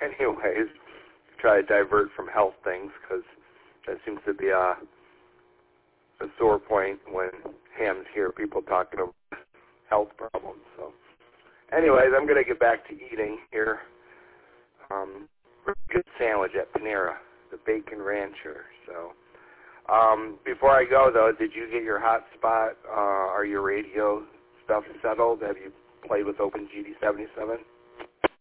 anyways, try to divert from health things because that seems to be a sore point when Ham's here, people talking about health problems. So, anyways, I'm going to get back to eating here. Good sandwich at Panera, the Bacon Rancher. So, before I go, though, did you get your hotspot or your radio stuff settled? Have you played with OpenGD77?